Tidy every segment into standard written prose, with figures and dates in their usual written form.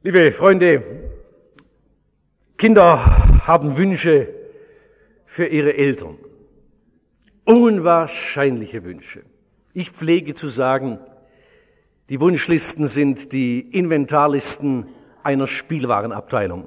Liebe Freunde, Kinder haben Wünsche für ihre Eltern. Unwahrscheinliche Wünsche. Ich pflege zu sagen, die Wunschlisten sind die Inventarlisten einer Spielwarenabteilung.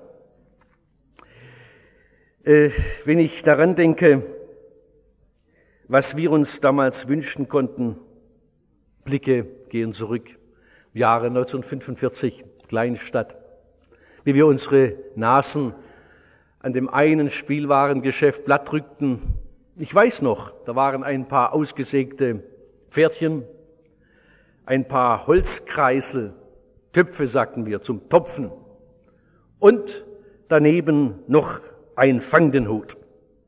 Wenn ich daran denke, was wir uns damals wünschen konnten, Blicke gehen zurück, Jahre 1945, Kleinstadt, wie wir unsere Nasen an dem einen Spielwarengeschäft platt drückten. Ich weiß noch, da waren ein paar ausgesägte Pferdchen, ein paar Holzkreisel, Töpfe sagten wir, zum Topfen und daneben noch ein Fangdenhut.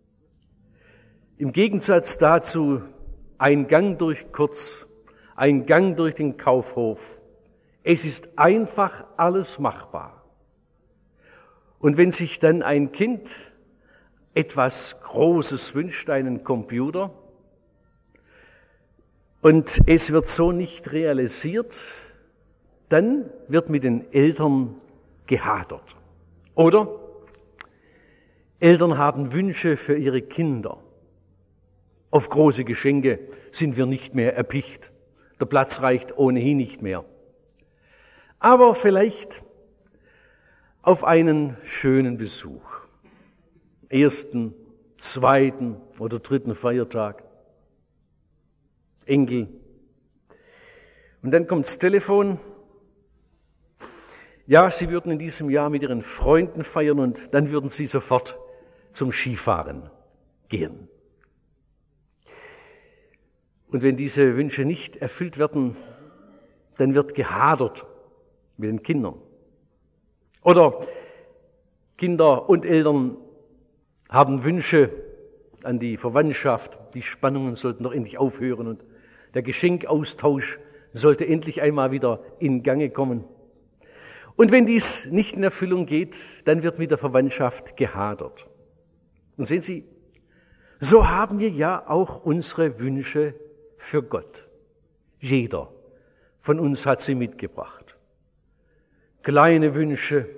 Im Gegensatz dazu ein Gang durch Kurz, ein Gang durch den Kaufhof. Es ist einfach alles machbar. Und wenn sich dann ein Kind etwas Großes wünscht, einen Computer, und es wird so nicht realisiert, dann wird mit den Eltern gehadert. Oder Eltern haben Wünsche für ihre Kinder. Auf große Geschenke sind wir nicht mehr erpicht. Der Platz reicht ohnehin nicht mehr. Aber vielleicht auf einen schönen Besuch. Ersten, zweiten oder dritten Feiertag. Enkel. Und dann kommt das Telefon. Ja, Sie würden in diesem Jahr mit Ihren Freunden feiern und dann würden Sie sofort zum Skifahren gehen. Und wenn diese Wünsche nicht erfüllt werden, dann wird gehadert mit den Kindern. Oder Kinder und Eltern haben Wünsche an die Verwandtschaft. Die Spannungen sollten doch endlich aufhören und der Geschenkaustausch sollte endlich einmal wieder in Gange kommen. Und wenn dies nicht in Erfüllung geht, dann wird mit der Verwandtschaft gehadert. Und sehen Sie, so haben wir ja auch unsere Wünsche für Gott. Jeder von uns hat sie mitgebracht. Kleine Wünsche,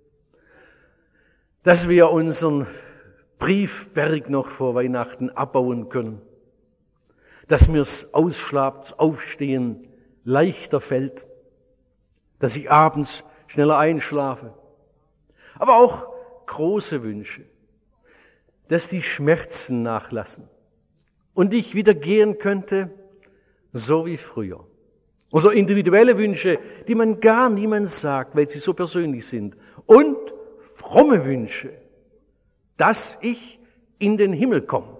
dass wir unseren Briefberg noch vor Weihnachten abbauen können, dass mir's ausschlaft, aufstehen leichter fällt, dass ich abends schneller einschlafe. Aber auch große Wünsche, dass die Schmerzen nachlassen und ich wieder gehen könnte, so wie früher. Oder individuelle Wünsche, die man gar niemand sagt, weil sie so persönlich sind. Und fromme Wünsche, dass ich in den Himmel komme.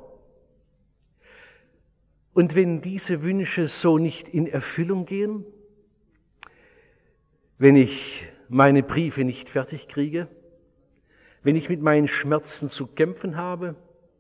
Und wenn diese Wünsche so nicht in Erfüllung gehen, wenn ich meine Briefe nicht fertig kriege, wenn ich mit meinen Schmerzen zu kämpfen habe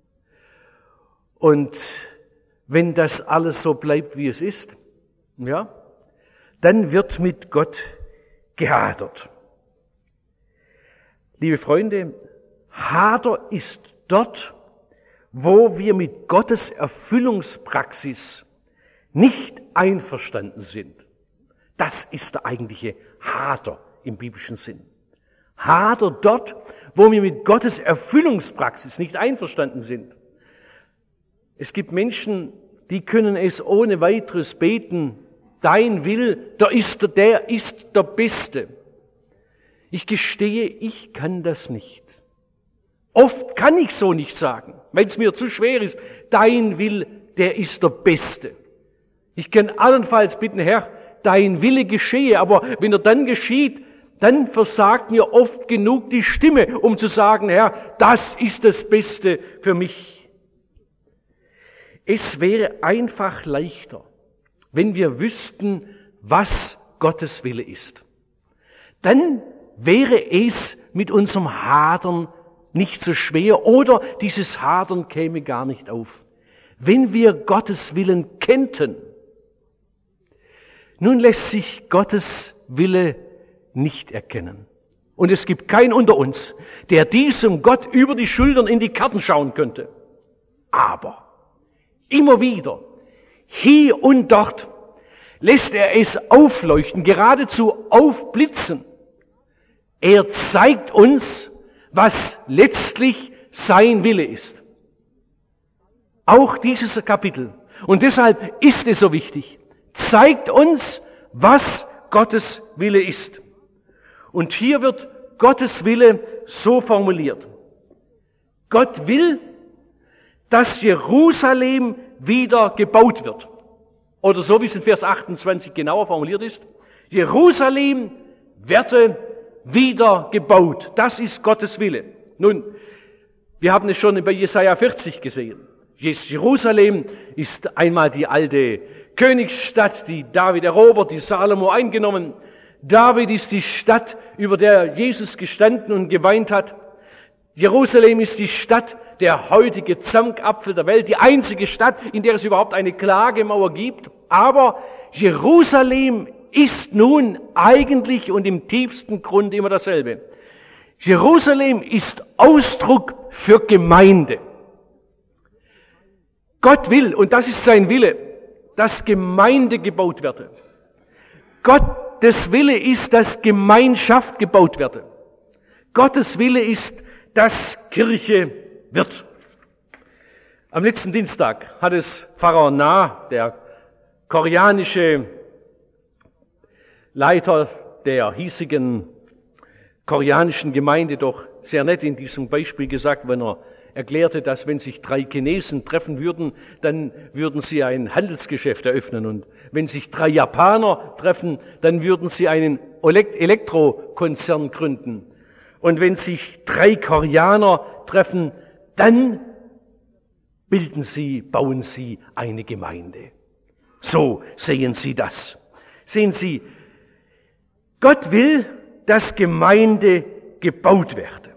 und wenn das alles so bleibt, wie es ist, ja, dann wird mit Gott gehadert. Liebe Freunde, Hader ist dort, wo wir mit Gottes Erfüllungspraxis nicht einverstanden sind. Das ist der eigentliche Hader im biblischen Sinn. Hader dort, wo wir mit Gottes Erfüllungspraxis nicht einverstanden sind. Es gibt Menschen, die können es ohne weiteres beten, dein Will, der ist der Beste. Ich gestehe, ich kann das nicht. Oft kann ich so nicht sagen, weil es mir zu schwer ist. Dein Will, der ist der Beste. Ich kann allenfalls bitten, Herr, dein Wille geschehe, aber wenn er dann geschieht, dann versagt mir oft genug die Stimme, um zu sagen, Herr, das ist das Beste für mich. Es wäre einfach leichter, wenn wir wüssten, was Gottes Wille ist. Dann wäre es mit unserem Hadern nicht so schwer oder dieses Hadern käme gar nicht auf. Wenn wir Gottes Willen kennten, nun lässt sich Gottes Wille nicht erkennen. Und es gibt keinen unter uns, der diesem Gott über die Schultern in die Karten schauen könnte. Aber immer wieder, hier und dort, lässt er es aufleuchten, geradezu aufblitzen, Er zeigt uns, was letztlich sein Wille ist. Auch dieses Kapitel. Und deshalb ist es so wichtig. Zeigt uns, was Gottes Wille ist. Und hier wird Gottes Wille so formuliert. Gott will, dass Jerusalem wieder gebaut wird. Oder so wie es in Vers 28 genauer formuliert ist. Jerusalem werde wieder gebaut. Das ist Gottes Wille. Nun, wir haben es schon bei Jesaja 40 gesehen. Jerusalem ist einmal die alte Königsstadt, die David erobert, die Salomo eingenommen. David ist die Stadt, über der Jesus gestanden und geweint hat. Jerusalem ist die Stadt, der heutige Zankapfel der Welt, die einzige Stadt, in der es überhaupt eine Klagemauer gibt. Aber Jerusalem ist nun eigentlich und im tiefsten Grund immer dasselbe. Jerusalem ist Ausdruck für Gemeinde. Gott will, und das ist sein Wille, dass Gemeinde gebaut werde. Gottes Wille ist, dass Gemeinschaft gebaut werde. Gottes Wille ist, dass Kirche wird. Am letzten Dienstag hat es Pfarrer Nah, der koreanische Leiter der hiesigen koreanischen Gemeinde, doch sehr nett in diesem Beispiel gesagt, wenn er erklärte, dass wenn sich 3 Chinesen treffen würden, dann würden sie ein Handelsgeschäft eröffnen. Und wenn sich 3 Japaner treffen, dann würden sie einen Elektrokonzern gründen. Und wenn sich 3 Koreaner treffen, dann bauen sie eine Gemeinde. So sehen Sie das. Sehen Sie, Gott will, dass Gemeinde gebaut werde.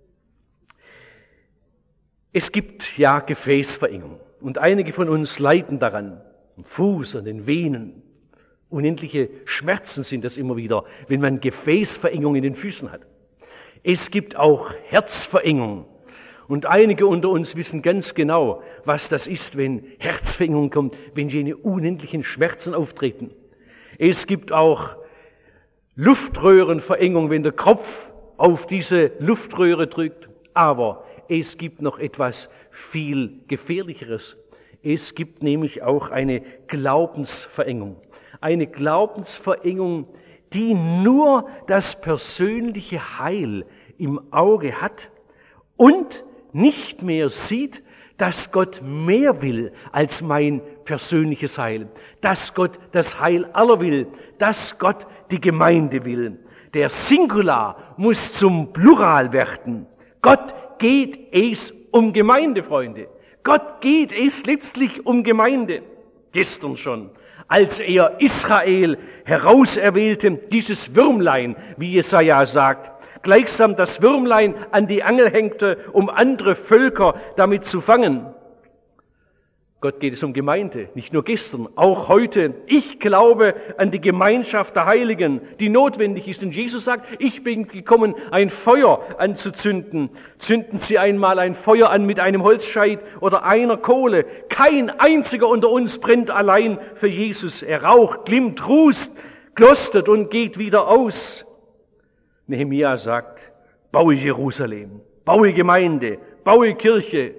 Es gibt ja Gefäßverengung und einige von uns leiden daran, am Fuß, an den Venen. Unendliche Schmerzen sind das immer wieder, wenn man Gefäßverengung in den Füßen hat. Es gibt auch Herzverengung. Und einige unter uns wissen ganz genau, was das ist, wenn Herzverengung kommt, wenn jene unendlichen Schmerzen auftreten. Es gibt auch Luftröhrenverengung, wenn der Kopf auf diese Luftröhre drückt. Aber es gibt noch etwas viel Gefährlicheres. Es gibt nämlich auch eine Glaubensverengung. Eine Glaubensverengung, die nur das persönliche Heil im Auge hat und nicht mehr sieht, dass Gott mehr will als mein persönliches Heil, dass Gott das Heil aller will, dass Gott die Gemeinde will. Der Singular muss zum Plural werden. Gott geht es um Gemeinde, Freunde. Gott geht es letztlich um Gemeinde. Gestern schon, als er Israel herauserwählte, dieses Würmlein, wie Jesaja sagt, gleichsam das Würmlein an die Angel hängte, um andere Völker damit zu fangen. Gott geht es um Gemeinde, nicht nur gestern, auch heute. Ich glaube an die Gemeinschaft der Heiligen, die notwendig ist. Und Jesus sagt, ich bin gekommen, ein Feuer anzuzünden. Zünden Sie einmal ein Feuer an mit einem Holzscheit oder einer Kohle. Kein einziger unter uns brennt allein für Jesus. Er raucht, glimmt, rußt, glostert und geht wieder aus. Nehemia sagt, baue Jerusalem, baue Gemeinde, baue Kirche.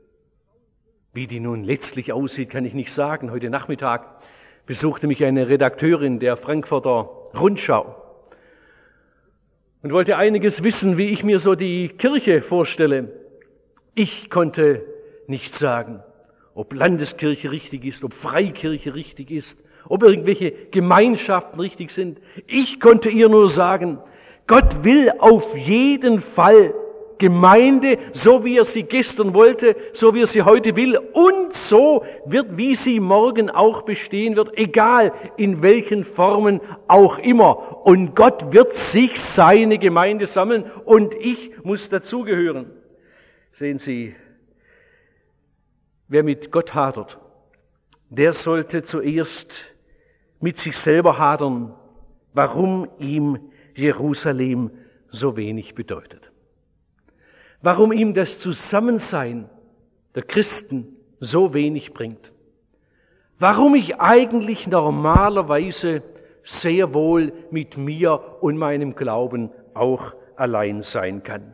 Wie die nun letztlich aussieht, kann ich nicht sagen. Heute Nachmittag besuchte mich eine Redakteurin der Frankfurter Rundschau und wollte einiges wissen, wie ich mir so die Kirche vorstelle. Ich konnte nicht sagen, ob Landeskirche richtig ist, ob Freikirche richtig ist, ob irgendwelche Gemeinschaften richtig sind. Ich konnte ihr nur sagen, Gott will auf jeden Fall Gemeinde, so wie er sie gestern wollte, so wie er sie heute will und so wird, wie sie morgen auch bestehen wird, egal in welchen Formen auch immer. Und Gott wird sich seine Gemeinde sammeln und ich muss dazugehören. Sehen Sie, wer mit Gott hadert, der sollte zuerst mit sich selber hadern, warum ihm Jerusalem so wenig bedeutet. Warum ihm das Zusammensein der Christen so wenig bringt. Warum ich eigentlich normalerweise sehr wohl mit mir und meinem Glauben auch allein sein kann.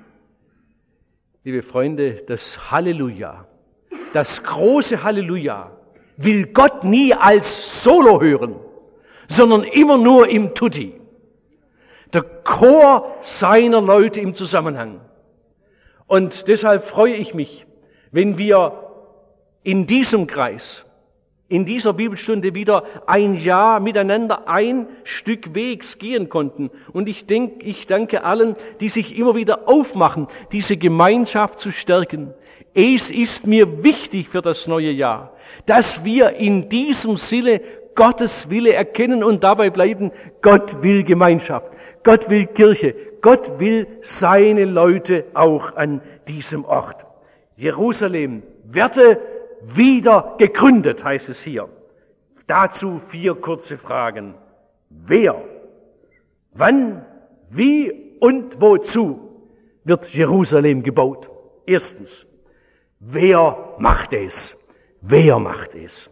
Liebe Freunde, das Halleluja, das große Halleluja will Gott nie als Solo hören, sondern immer nur im Tutti. Der Chor seiner Leute im Zusammenhang. Und deshalb freue ich mich, wenn wir in diesem Kreis, in dieser Bibelstunde wieder ein Jahr miteinander ein Stück Wegs gehen konnten. Und ich danke allen, die sich immer wieder aufmachen, diese Gemeinschaft zu stärken. Es ist mir wichtig für das neue Jahr, dass wir in diesem Sinne Gottes Wille erkennen und dabei bleiben, Gott will Gemeinschaft, Gott will Kirche, Gott will seine Leute auch an diesem Ort. Jerusalem werde wieder gegründet, heißt es hier. Dazu 4 kurze Fragen. Wer, wann, wie und wozu wird Jerusalem gebaut? Erstens, wer macht es? Wer macht es?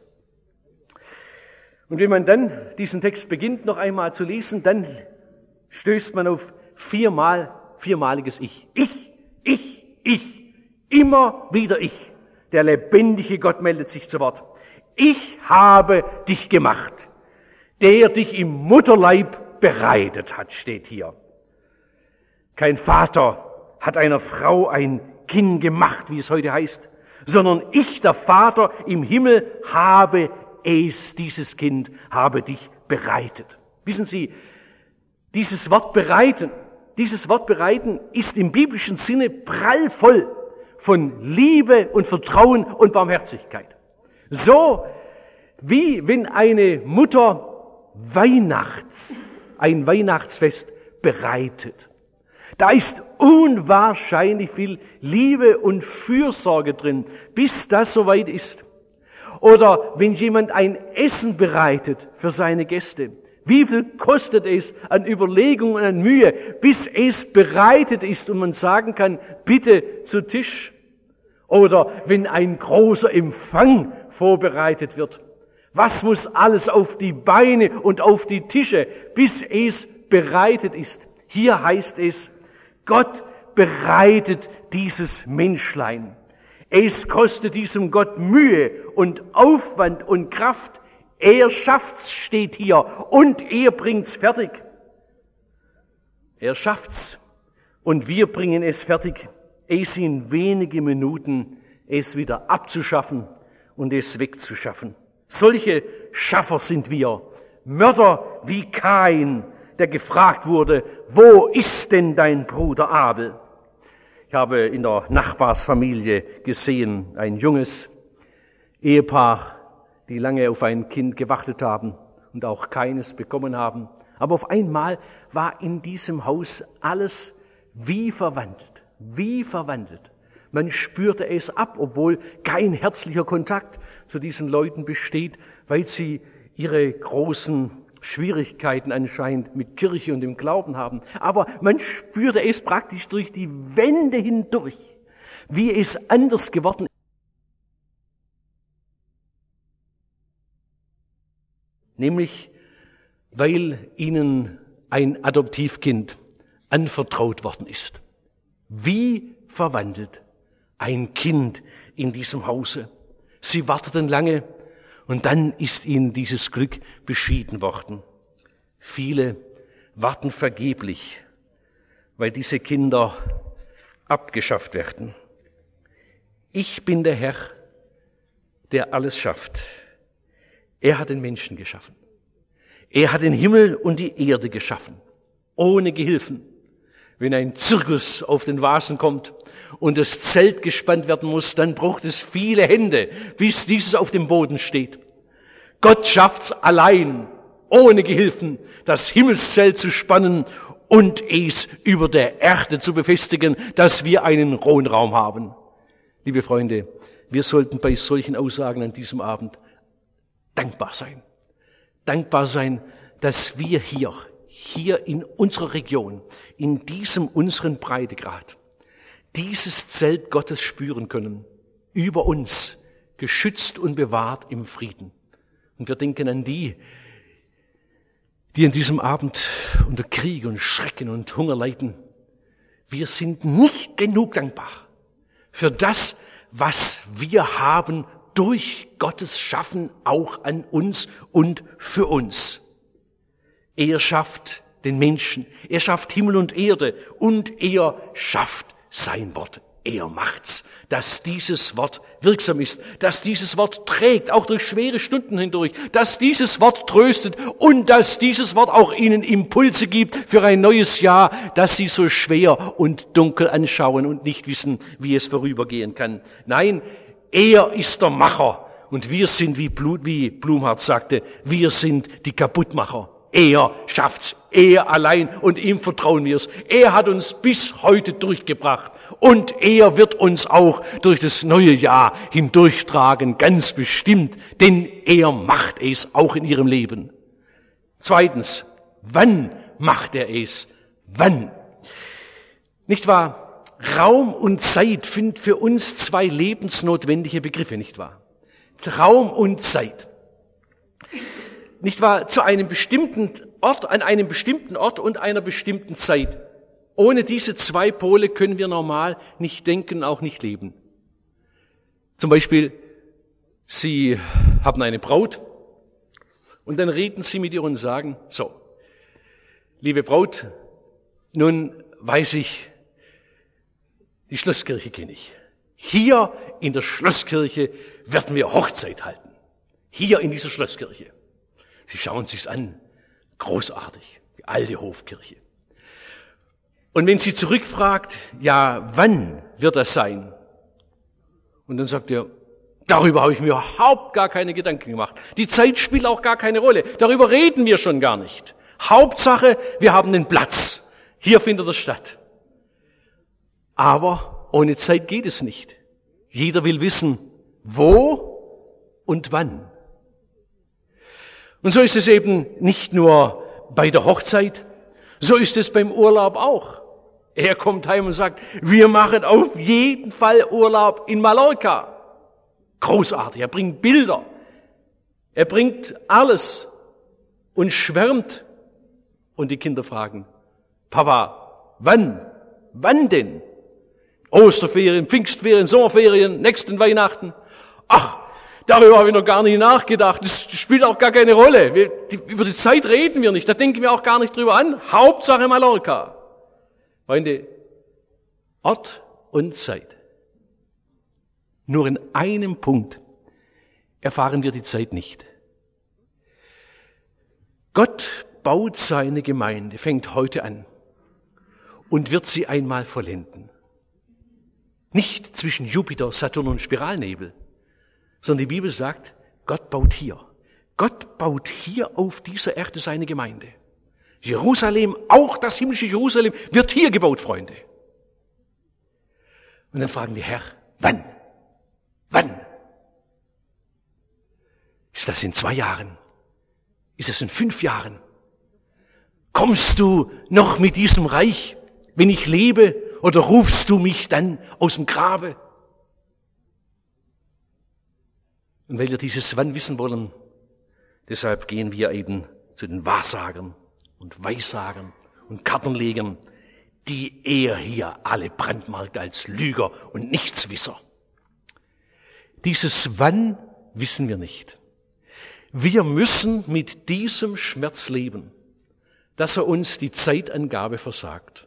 Und wenn man dann diesen Text beginnt, noch einmal zu lesen, dann stößt man auf viermaliges Ich. Ich. Immer wieder ich. Der lebendige Gott meldet sich zu Wort. Ich habe dich gemacht. Der dich im Mutterleib bereitet hat, steht hier. Kein Vater hat einer Frau ein Kind gemacht, wie es heute heißt, sondern ich, der Vater im Himmel, habe dieses Kind, habe dich bereitet. Wissen Sie, dieses Wort bereiten ist im biblischen Sinne prallvoll von Liebe und Vertrauen und Barmherzigkeit. So wie wenn eine Mutter ein Weihnachtsfest bereitet. Da ist unwahrscheinlich viel Liebe und Fürsorge drin, bis das soweit ist. Oder wenn jemand ein Essen bereitet für seine Gäste. Wie viel kostet es an Überlegung und an Mühe, bis es bereitet ist und man sagen kann, bitte zu Tisch? Oder wenn ein großer Empfang vorbereitet wird. Was muss alles auf die Beine und auf die Tische, bis es bereitet ist? Hier heißt es, Gott bereitet dieses Menschlein. Es kostet diesem Gott Mühe und Aufwand und Kraft. Er schafft's, steht hier, und er bringt's fertig. Er schafft's und wir bringen es fertig, es in wenige Minuten es wieder abzuschaffen und es wegzuschaffen. Solche Schaffer sind wir, Mörder wie Kain, der gefragt wurde, wo ist denn dein Bruder Abel? Ich habe in der Nachbarsfamilie gesehen, ein junges Ehepaar, die lange auf ein Kind gewartet haben und auch keines bekommen haben. Aber auf einmal war in diesem Haus alles wie verwandelt. Man spürte es ab, obwohl kein herzlicher Kontakt zu diesen Leuten besteht, weil sie ihre großen Schwierigkeiten anscheinend mit Kirche und dem Glauben haben. Aber man spürte es praktisch durch die Wände hindurch, wie es anders geworden ist. Nämlich, weil ihnen ein Adoptivkind anvertraut worden ist. Wie verwandelt ein Kind in diesem Hause. Sie warteten lange und dann ist ihnen dieses Glück beschieden worden. Viele warten vergeblich, weil diese Kinder abgeschafft werden. Ich bin der Herr, der alles schafft. Er hat den Menschen geschaffen. Er hat den Himmel und die Erde geschaffen, ohne Gehilfen. Wenn ein Zirkus auf den Vasen kommt und das Zelt gespannt werden muss, dann braucht es viele Hände, bis dieses auf dem Boden steht. Gott schafft's allein, ohne Gehilfen, das Himmelszelt zu spannen und es über der Erde zu befestigen, dass wir einen Wohnraum haben. Liebe Freunde, wir sollten bei solchen Aussagen an diesem Abend dankbar sein. Dankbar sein, dass wir hier in unserer Region, in diesem unseren Breitegrad, dieses Zelt Gottes spüren können, über uns, geschützt und bewahrt im Frieden. Und wir denken an die die an diesem Abend unter Krieg und Schrecken und Hunger leiden, wir sind nicht genug dankbar für das, was wir haben durch Gottes Schaffen auch an uns und für uns. Er schafft den Menschen, er schafft Himmel und Erde und er schafft sein Wort. Er macht's, dass dieses Wort wirksam ist, dass dieses Wort trägt, auch durch schwere Stunden hindurch, dass dieses Wort tröstet und dass dieses Wort auch ihnen Impulse gibt für ein neues Jahr, das sie so schwer und dunkel anschauen und nicht wissen, wie es vorübergehen kann. Nein, er ist der Macher und wir sind, wie Blumhardt sagte, wir sind die Kaputtmacher. Er schafft's, er allein, und ihm vertrauen wir es. Er hat uns bis heute durchgebracht und er wird uns auch durch das neue Jahr hindurchtragen, ganz bestimmt, denn er macht es auch in ihrem Leben. Zweitens, wann macht er es? Wann? Nicht wahr? Raum und Zeit sind für uns zwei lebensnotwendige Begriffe, nicht wahr? Raum und Zeit. Nicht wahr, zu einem bestimmten Ort, an einem bestimmten Ort und einer bestimmten Zeit. Ohne diese zwei Pole können wir normal nicht denken, auch nicht leben. Zum Beispiel, Sie haben eine Braut und dann reden Sie mit ihr und sagen, so, liebe Braut, nun weiß ich, die Schlosskirche kenne ich. Hier in der Schlosskirche werden wir Hochzeit halten. Hier in dieser Schlosskirche. Sie schauen sich's an. Großartig. Die alte Hofkirche. Und wenn sie zurückfragt, ja, wann wird das sein? Und dann sagt er, darüber habe ich mir überhaupt gar keine Gedanken gemacht. Die Zeit spielt auch gar keine Rolle. Darüber reden wir schon gar nicht. Hauptsache, wir haben einen Platz. Hier findet er statt. Aber ohne Zeit geht es nicht. Jeder will wissen, wo und wann. Und so ist es eben nicht nur bei der Hochzeit, so ist es beim Urlaub auch. Er kommt heim und sagt, wir machen auf jeden Fall Urlaub in Mallorca. Großartig, er bringt Bilder, er bringt alles und schwärmt. Und die Kinder fragen, Papa, wann? Wann denn? Osterferien, Pfingstferien, Sommerferien, nächsten Weihnachten. Ach, darüber habe ich noch gar nicht nachgedacht. Das spielt auch gar keine Rolle. Über die Zeit reden wir nicht. Da denken wir auch gar nicht drüber an. Hauptsache Mallorca. Freunde, Ort und Zeit. Nur in einem Punkt erfahren wir die Zeit nicht. Gott baut seine Gemeinde, fängt heute an und wird sie einmal vollenden. Nicht zwischen Jupiter, Saturn und Spiralnebel, sondern die Bibel sagt, Gott baut hier. Gott baut hier auf dieser Erde seine Gemeinde. Jerusalem, auch das himmlische Jerusalem, wird hier gebaut, Freunde. Und dann fragen wir, Herr, wann? Wann? Ist das in 2 Jahren? Ist das in 5 Jahren? Kommst du noch mit diesem Reich, wenn ich lebe, oder rufst du mich dann aus dem Grabe? Und weil wir dieses Wann wissen wollen, deshalb gehen wir eben zu den Wahrsagern und Weissagern und Kartenlegern, die er hier alle brandmarkt als Lüger und Nichtswisser. Dieses Wann wissen wir nicht. Wir müssen mit diesem Schmerz leben, dass er uns die Zeitangabe versagt.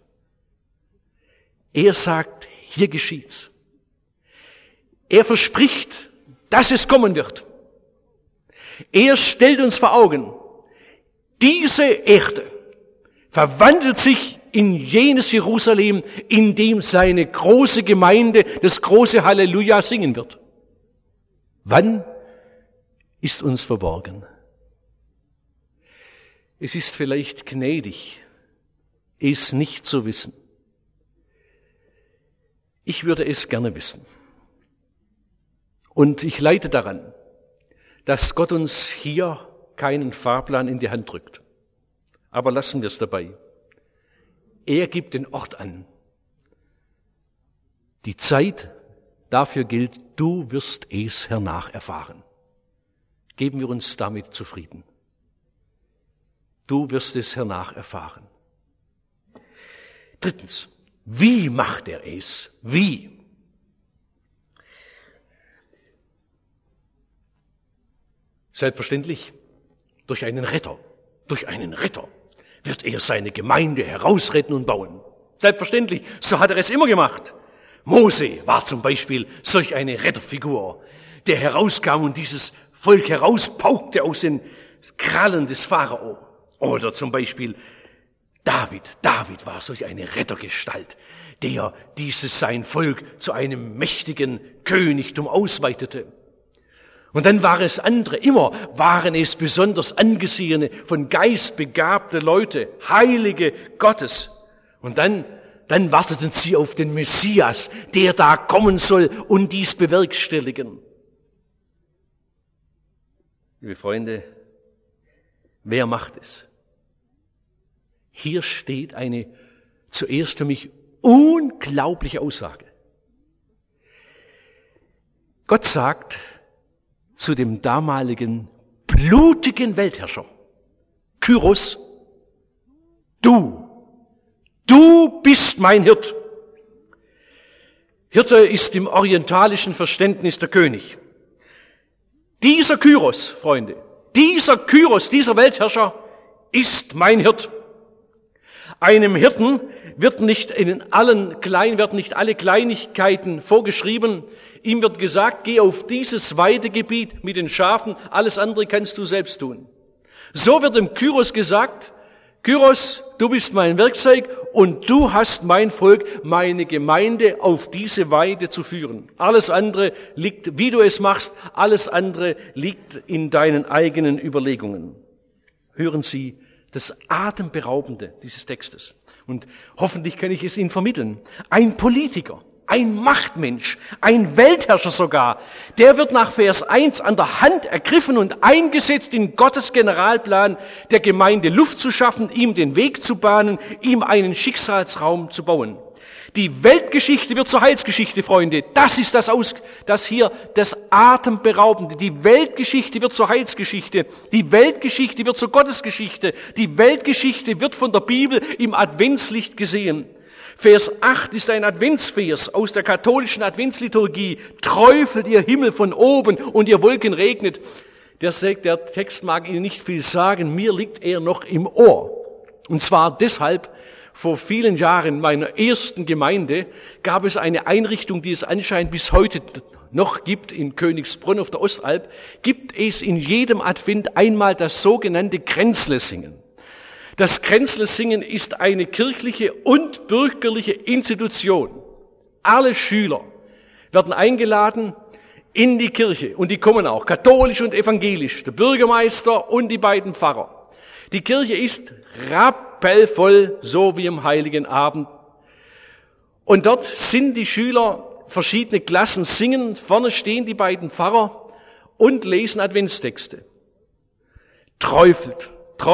Er sagt, hier geschieht's. Er verspricht, dass es kommen wird. Er stellt uns vor Augen, diese Erde verwandelt sich in jenes Jerusalem, in dem seine große Gemeinde das große Halleluja singen wird. Wann ist uns verborgen? Es ist vielleicht gnädig, es nicht zu wissen. Ich würde es gerne wissen. Und ich leide daran, dass Gott uns hier keinen Fahrplan in die Hand drückt. Aber lassen wir es dabei. Er gibt den Ort an. Die Zeit, dafür gilt, du wirst es hernach erfahren. Geben wir uns damit zufrieden. Du wirst es hernach erfahren. Drittens, wie macht er es? Wie? Selbstverständlich durch einen Retter. Durch einen Retter wird er seine Gemeinde herausretten und bauen. Selbstverständlich, so hat er es immer gemacht. Mose war zum Beispiel solch eine Retterfigur, der herauskam und dieses Volk herauspaukte aus den Krallen des Pharao. Oder zum Beispiel David. David war solch eine Rettergestalt, der sein Volk zu einem mächtigen Königtum ausweitete. Und dann waren es andere, immer waren es besonders angesehene, von Geist begabte Leute, Heilige Gottes. Und dann warteten sie auf den Messias, der da kommen soll und dies bewerkstelligen. Liebe Freunde, wer macht es? Hier steht eine zuerst für mich unglaubliche Aussage. Gott sagt zu dem damaligen blutigen Weltherrscher, Kyros, du bist mein Hirt. Hirte ist im orientalischen Verständnis der König. Dieser Kyros, Freunde, dieser Kyros, dieser Weltherrscher ist mein Hirt. Einem Hirten werden nicht alle Kleinigkeiten vorgeschrieben. Ihm wird gesagt, geh auf dieses Weidegebiet mit den Schafen, alles andere kannst du selbst tun. So wird dem Kyros gesagt, Kyros, du bist mein Werkzeug und du hast mein Volk, meine Gemeinde auf diese Weide zu führen. Alles andere liegt, wie du es machst, alles andere liegt in deinen eigenen Überlegungen. Hören Sie das Atemberaubende dieses Textes. Und hoffentlich kann ich es Ihnen vermitteln. Ein Politiker, ein Machtmensch, ein Weltherrscher sogar, der wird nach Vers 1 an der Hand ergriffen und eingesetzt in Gottes Generalplan, der Gemeinde Luft zu schaffen, ihm den Weg zu bahnen, ihm einen Schicksalsraum zu bauen. Die Weltgeschichte wird zur Heilsgeschichte, Freunde. Das ist das Atemberaubende. Die Weltgeschichte wird zur Heilsgeschichte. Die Weltgeschichte wird zur Gottesgeschichte. Die Weltgeschichte wird von der Bibel im Adventslicht gesehen. Vers 8 ist ein Adventsvers aus der katholischen Adventsliturgie. Träufelt ihr Himmel von oben und ihr Wolken regnet. Der Text mag Ihnen nicht viel sagen, mir liegt er noch im Ohr. Und zwar deshalb, vor vielen Jahren in meiner ersten Gemeinde gab es eine Einrichtung, die es anscheinend bis heute noch gibt, in Königsbrunn auf der Ostalb, gibt es in jedem Advent einmal das sogenannte Kränzlesingen. Das Kränzlesingen ist eine kirchliche und bürgerliche Institution. Alle Schüler werden eingeladen in die Kirche und die kommen auch, katholisch und evangelisch, der Bürgermeister und die beiden Pfarrer. Die Kirche ist rappelvoll, so wie am Heiligen Abend. Und dort sind die Schüler, verschiedene Klassen singen, vorne stehen die beiden Pfarrer und lesen Adventstexte. Träufelt.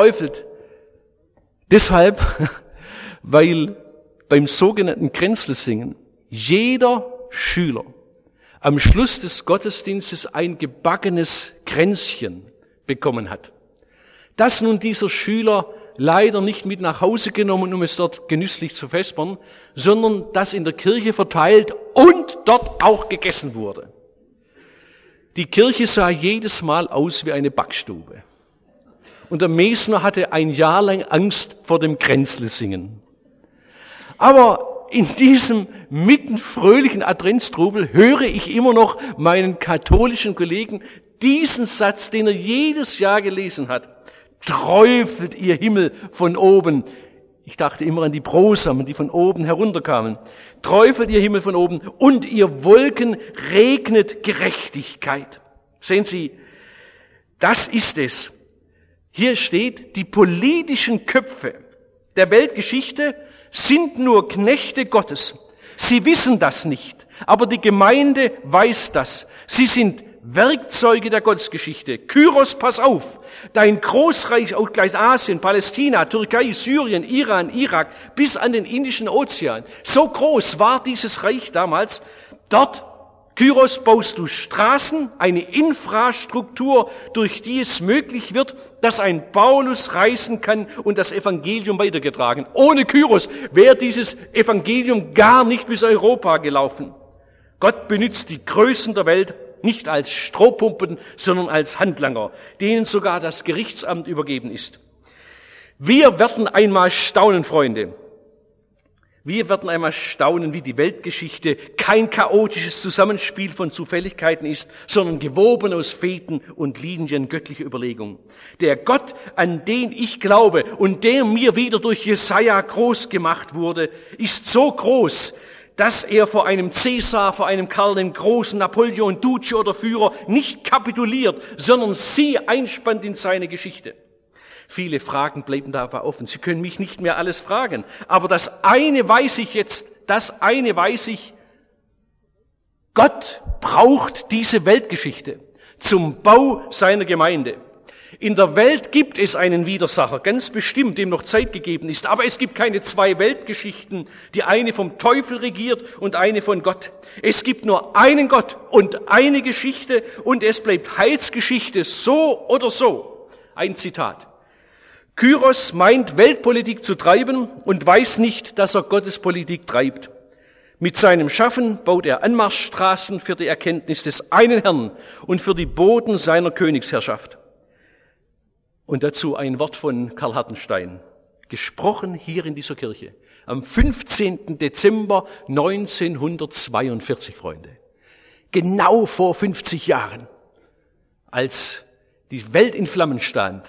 Deshalb, weil beim sogenannten Kränzlesingen jeder Schüler am Schluss des Gottesdienstes ein gebackenes Kränzchen bekommen hat. Das nun dieser Schüler leider nicht mit nach Hause genommen, um es dort genüsslich zu vespern, sondern das in der Kirche verteilt und dort auch gegessen wurde. Die Kirche sah jedes Mal aus wie eine Backstube. Und der Mesner hatte ein Jahr lang Angst vor dem Kränzlesingen. Aber in diesem mitten fröhlichen Adventstrubel höre ich immer noch meinen katholischen Kollegen diesen Satz, den er jedes Jahr gelesen hat. Träufelt ihr Himmel von oben. Ich dachte immer an die Brosamen, die von oben herunterkamen. Träufelt ihr Himmel von oben und ihr Wolken regnet Gerechtigkeit. Sehen Sie, das ist es. Hier steht, die politischen Köpfe der Weltgeschichte sind nur Knechte Gottes. Sie wissen das nicht, aber die Gemeinde weiß das. Sie sind Werkzeuge der Gottesgeschichte. Kyros, pass auf, dein Großreich aus Kleinasien, Palästina, Türkei, Syrien, Iran, Irak, bis an den Indischen Ozean. So groß war dieses Reich damals. Dort Kyros baust du Straßen, eine Infrastruktur, durch die es möglich wird, dass ein Paulus reisen kann und das Evangelium weitergetragen. Ohne Kyros wäre dieses Evangelium gar nicht bis Europa gelaufen. Gott benutzt die Größen der Welt nicht als Strohpumpen, sondern als Handlanger, denen sogar das Gerichtsamt übergeben ist. Wir werden einmal staunen, Freunde. Wir werden einmal staunen, wie die Weltgeschichte kein chaotisches Zusammenspiel von Zufälligkeiten ist, sondern gewoben aus Fäden und Linien göttlicher Überlegung. Der Gott, an den ich glaube und der mir wieder durch Jesaja groß gemacht wurde, ist so groß, dass er vor einem Cäsar, vor einem Karl dem Großen, Napoleon, Duce oder Führer nicht kapituliert, sondern sie einspannt in seine Geschichte. Viele Fragen bleiben dabei offen. Sie können mich nicht mehr alles fragen. Aber das eine weiß ich jetzt, Gott braucht diese Weltgeschichte zum Bau seiner Gemeinde. In der Welt gibt es einen Widersacher, ganz bestimmt, dem noch Zeit gegeben ist. Aber es gibt keine zwei Weltgeschichten, die eine vom Teufel regiert und eine von Gott. Es gibt nur einen Gott und eine Geschichte und es bleibt Heilsgeschichte so oder so. Ein Zitat. Kyros meint, Weltpolitik zu treiben und weiß nicht, dass er Gottes Politik treibt. Mit seinem Schaffen baut er Anmarschstraßen für die Erkenntnis des einen Herrn und für die Boden seiner Königsherrschaft. Und dazu ein Wort von Karl Hartenstein, gesprochen hier in dieser Kirche, am 15. Dezember 1942, Freunde. Genau vor 50 Jahren, als die Welt in Flammen stand,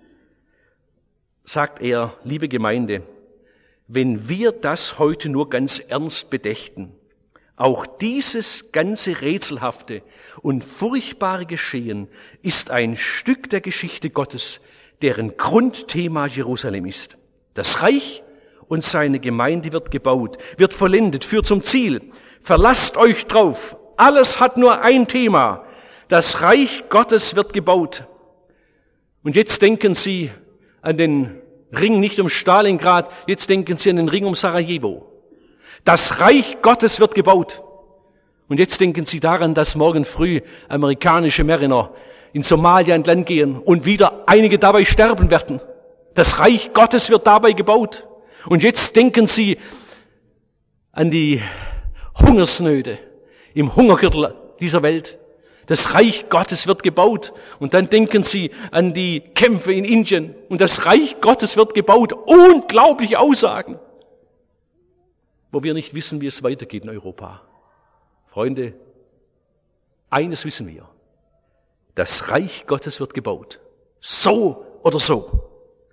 sagt er, liebe Gemeinde, wenn wir das heute nur ganz ernst bedächten, auch dieses ganze rätselhafte und furchtbare Geschehen ist ein Stück der Geschichte Gottes, deren Grundthema Jerusalem ist. Das Reich und seine Gemeinde wird gebaut, wird vollendet, führt zum Ziel. Verlasst euch drauf. Alles hat nur ein Thema. Das Reich Gottes wird gebaut. Und jetzt denken Sie an den Ring nicht um Stalingrad, jetzt denken Sie an den Ring um Sarajevo. Das Reich Gottes wird gebaut. Und jetzt denken Sie daran, dass morgen früh amerikanische Mariner in Somalia entlang gehen und wieder einige dabei sterben werden. Das Reich Gottes wird dabei gebaut. Und jetzt denken Sie an die Hungersnöte im Hungergürtel dieser Welt. Das Reich Gottes wird gebaut. Und dann denken Sie an die Kämpfe in Indien. Und das Reich Gottes wird gebaut. Unglaubliche Aussagen. Wo wir nicht wissen, wie es weitergeht in Europa. Freunde, eines wissen wir. Das Reich Gottes wird gebaut. So oder so.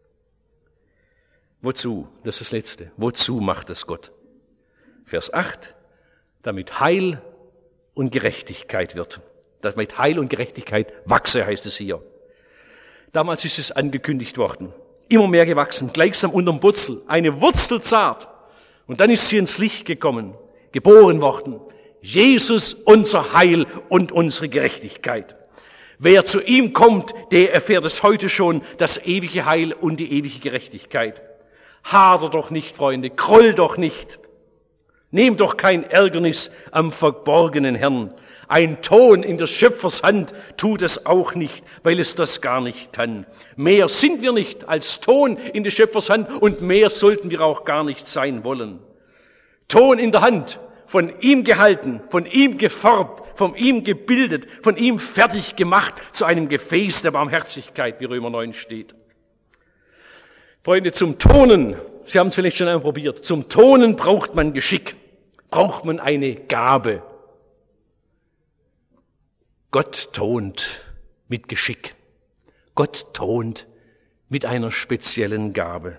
Wozu? Das ist das Letzte. Wozu macht es Gott? Vers 8. Damit Heil und Gerechtigkeit wird. Damit Heil und Gerechtigkeit wachse, heißt es hier. Damals ist es angekündigt worden. Immer mehr gewachsen, gleichsam unterm Wurzel. Eine Wurzel zart. Und dann ist sie ins Licht gekommen, geboren worden. Jesus, unser Heil und unsere Gerechtigkeit. Wer zu ihm kommt, der erfährt es heute schon, das ewige Heil und die ewige Gerechtigkeit. Hader doch nicht, Freunde, groll doch nicht. Nehmt doch kein Ärgernis am verborgenen Herrn. Ein Ton in der Schöpfers Hand tut es auch nicht, weil es das gar nicht kann. Mehr sind wir nicht als Ton in der Schöpfers Hand und mehr sollten wir auch gar nicht sein wollen. Ton in der Hand, von ihm gehalten, von ihm geformt, von ihm gebildet, von ihm fertig gemacht zu einem Gefäß der Barmherzigkeit, wie Römer 9 steht. Freunde, zum Tonen, Sie haben es vielleicht schon einmal probiert, zum Tonen braucht man Geschick, braucht man eine Gabe. Gott tont mit Geschick. Gott tont mit einer speziellen Gabe.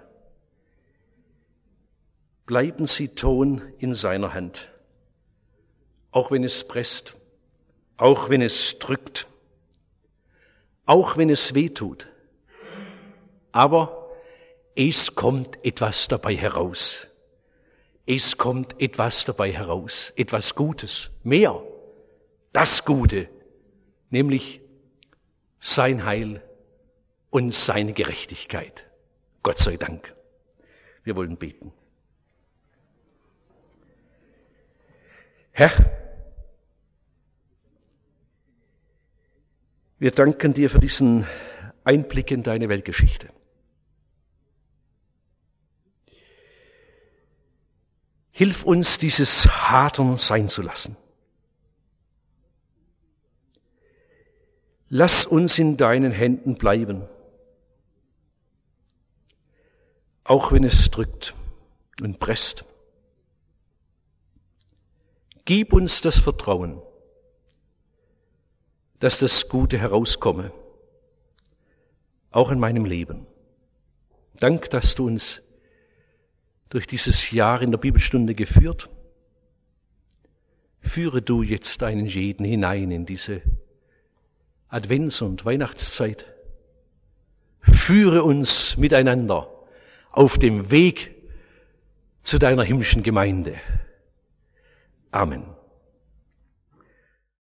Bleiben Sie Ton in seiner Hand. Auch wenn es presst, auch wenn es drückt, auch wenn es weh tut. Aber es kommt etwas dabei heraus. Es kommt etwas dabei heraus, etwas Gutes, mehr, das Gute, nämlich sein Heil und seine Gerechtigkeit. Gott sei Dank. Wir wollen beten. Herr, Wir danken dir für diesen Einblick in deine Weltgeschichte. Hilf uns, dieses Hadern sein zu lassen. Lass uns in deinen Händen bleiben, auch wenn es drückt und presst. Gib uns das Vertrauen, dass das Gute herauskomme, auch in meinem Leben. Dank, dass du uns durch dieses Jahr in der Bibelstunde geführt. Führe du jetzt einen jeden hinein in diese Advents- und Weihnachtszeit. Führe uns miteinander auf dem Weg zu deiner himmlischen Gemeinde. Amen.